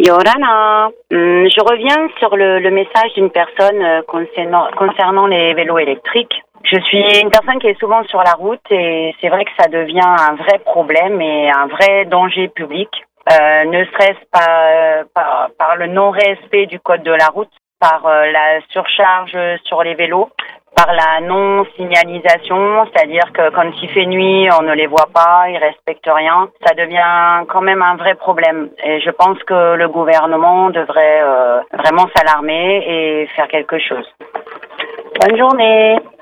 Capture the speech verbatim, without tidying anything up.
Yorana, hum, je reviens sur le, le message d'une personne euh, concernant, concernant les vélos électriques. Je suis une personne qui est souvent sur la route et c'est vrai que ça devient un vrai problème et un vrai danger public. Euh, ne serait-ce pas euh, par, par le non-respect du code de la route, par euh, la surcharge sur les vélos, par la non-signalisation, c'est-à-dire que quand il fait nuit, on ne les voit pas, ils respectent rien. Ça devient quand même un vrai problème. Et je pense que le gouvernement devrait euh, vraiment s'alarmer et faire quelque chose. Bonne journée.